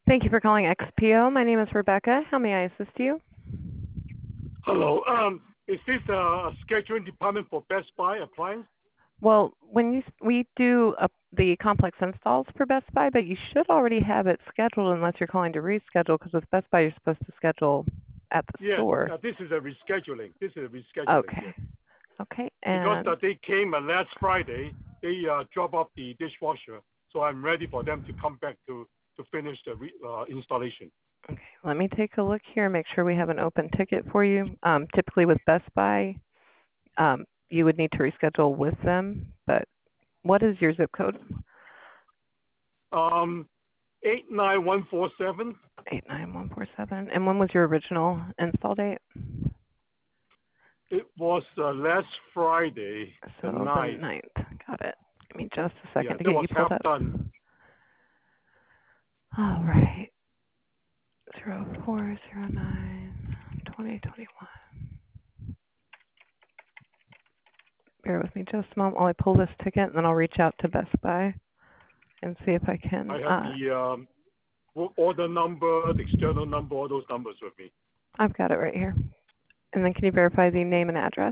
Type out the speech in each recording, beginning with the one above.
Thank you for calling XPO. My name is Rebecca. How may I assist you? Hello. Is this a scheduling department for Best Buy appliance? Well, we do the complex installs for Best Buy, but you should already have it scheduled unless you're calling to reschedule, because with Best Buy you're supposed to schedule at the Yes. store. This is a rescheduling. Okay. Yes. Okay. Because And they came last Friday, they dropped off the dishwasher, so I'm ready for them to come back to finish the installation. okay, let me take a look here, make sure we have an open ticket for you. Typically with Best Buy, you would need to reschedule with them, but what is your zip code? 89147. 89147. And when was your original install date? It was last Friday, So the the 9th. 9th. Got it. Give me just a second Yeah, to that get was you pulled half up. done. All right. 0409 2021. Bear with me just a moment while I pull this ticket, and then I'll reach out to Best Buy and see if I can. I have the order number, the external number, all those numbers with me. I've got it right here. And then can you verify the name and address?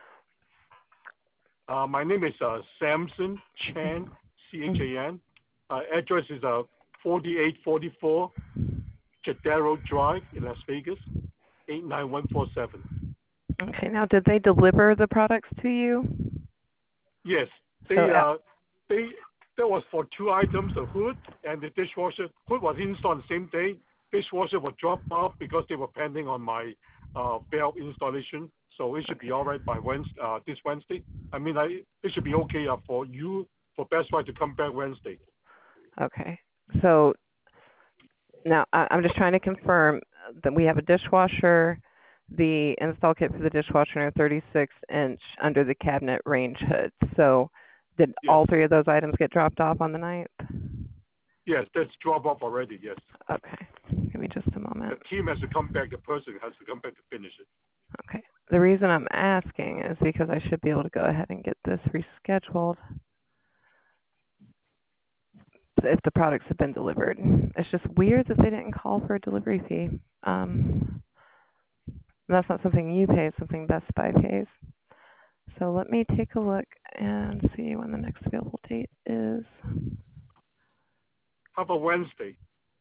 My name is Samson Chan, Chan. Address is 4844 Chadero Drive in Las Vegas, 89147. Okay. Now, did they deliver the products to you? Yes, So, that was for two items, the hood and the dishwasher. Hood was installed the same day. Dishwasher was dropped off because they were pending on my belt installation. So it should be all right by this Wednesday. I mean, it should be okay for Best Buy to come back Wednesday. okay. So now I'm just trying to confirm that we have a dishwasher, the install kit for the dishwasher, and a 36-inch under the cabinet range hood. So did all three of those items get dropped off on the 9th? Yes, that's dropped off already, yes. Okay. Give me just a moment. The team has to come back. The person has to come back to finish it. Okay. The reason I'm asking is because I should be able to go ahead and get this rescheduled if the products have been delivered. It's just weird that they didn't call for a delivery fee. That's not something you pay, it's something Best Buy pays. So let me take a look and see when the next available date is. How about Wednesday?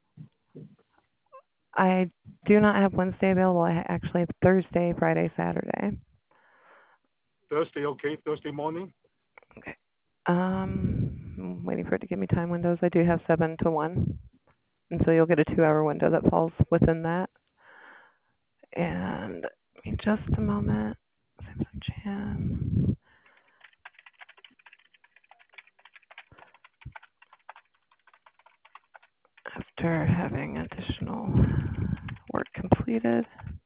I do not have Wednesday available. I actually have Thursday, Friday, Saturday. Thursday, okay. Thursday morning? Okay. I'm waiting for it to give me time windows. I do have 7 to 1. And so you'll get a 2-hour window that falls within that. And give me just a moment. Samsung Chan. After having additional work completed.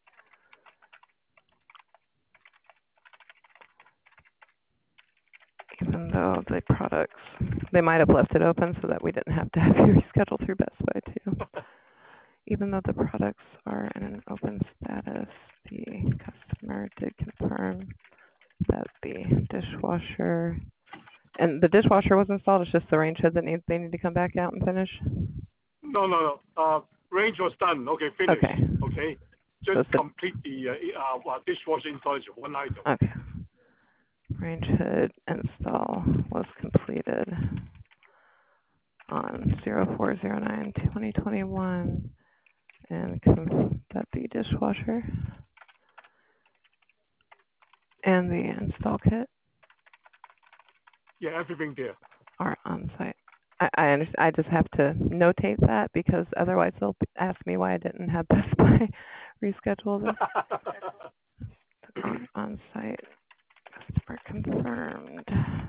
Even though the products, they might have left it open so that we didn't have to have you reschedule through Best Buy too. Even though the products are in an open status, the customer did confirm that the dishwasher, and the dishwasher was installed, it's just the range hood that they need to come back out and finish? No. Range was done. Okay, finished. Okay. Just complete the dishwasher installation, one item. Okay. Range hood install was completed on 0409/2021, and that the dishwasher and the install kit everything there are on site. I understand. I just have to notate that because otherwise they'll ask me why I didn't have Best Buy reschedule this. On site. Customer confirmed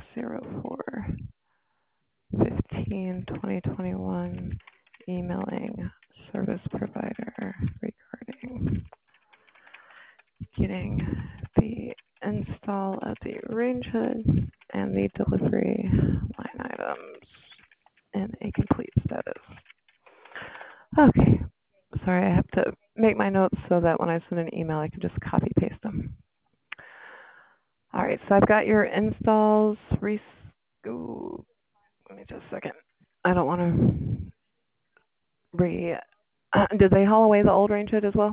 04/15/2021, emailing service provider regarding getting the install of the range hood and the delivery line items in a complete status. Okay. Sorry, I have to make my notes so that when I send an email I can just copy paste them. All right, so I've got your installs. Let me just a second. I don't want to Did they haul away the old range hood as well?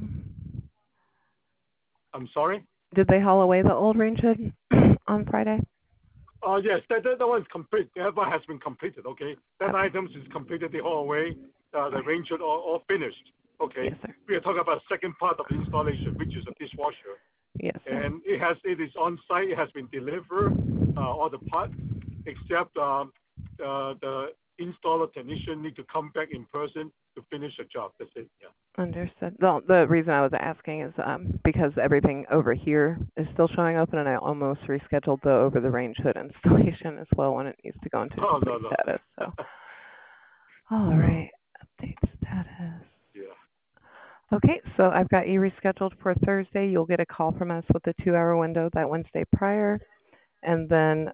I'm sorry? Did they haul away the old range hood on Friday? Yes, that one is complete. That one has been completed, okay? That items is completed the whole way. The range should all finished, okay? Yes, sir. We are talking about second part of the installation, which is a dishwasher. Yes, sir. And it is on site. It has been delivered, all the parts, except the installer technician need to come back in person to finish the job. That's it. Yeah. Understood. Well, the reason I was asking is because everything over here is still showing open, and I almost rescheduled the over the range hood installation as well when it needs to go into complete status. So, all right, update status. Yeah. Okay, so I've got you rescheduled for Thursday. You'll get a call from us with a 2-hour window that Wednesday prior, and then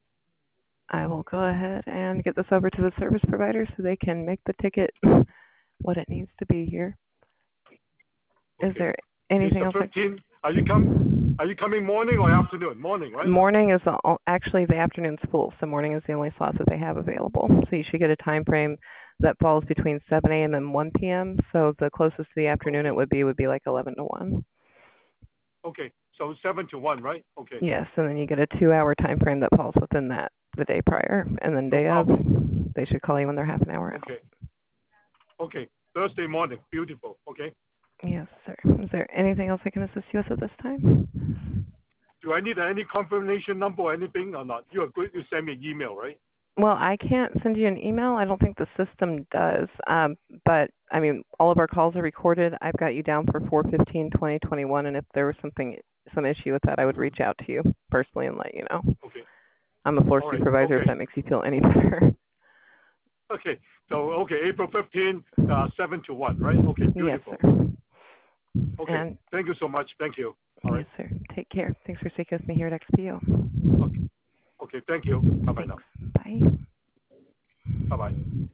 I will go ahead and get this over to the service provider so they can make the ticket what it needs to be here. Okay. Is there anything else? 15, are you coming morning or afternoon? Morning, right? Morning is actually the afternoon's full, so morning is the only slot that they have available. So you should get a time frame that falls between 7 a.m. and 1 p.m. So the closest to the afternoon it would be like 11 to 1. Okay, so 7 to 1, right? Okay. Yes, and then you get a 2-hour time frame that falls within that the day prior, and then day of they should call you when they're half an hour out. Okay. Okay, Thursday morning, beautiful. Okay. Yes, sir. Is there anything else I can assist you with at this time? Do I need any confirmation number or anything or not? You are going to send me an email, right? Well, I can't send you an email. I don't think the system does. But, I mean, all of our calls are recorded. I've got you down for 4/15/2021, and if there was some issue with that, I would reach out to you personally and let you know. Okay. I'm a floor supervisor if that makes you feel any better. Okay. So, April 15, 7 to 1, right? Okay, beautiful. Yes, sir. Okay, and thank you so much. Thank you. All right. Yes, sir. Take care. Thanks for speaking with me here at XPO. Okay, thank you. Bye-bye now. Bye. Bye-bye.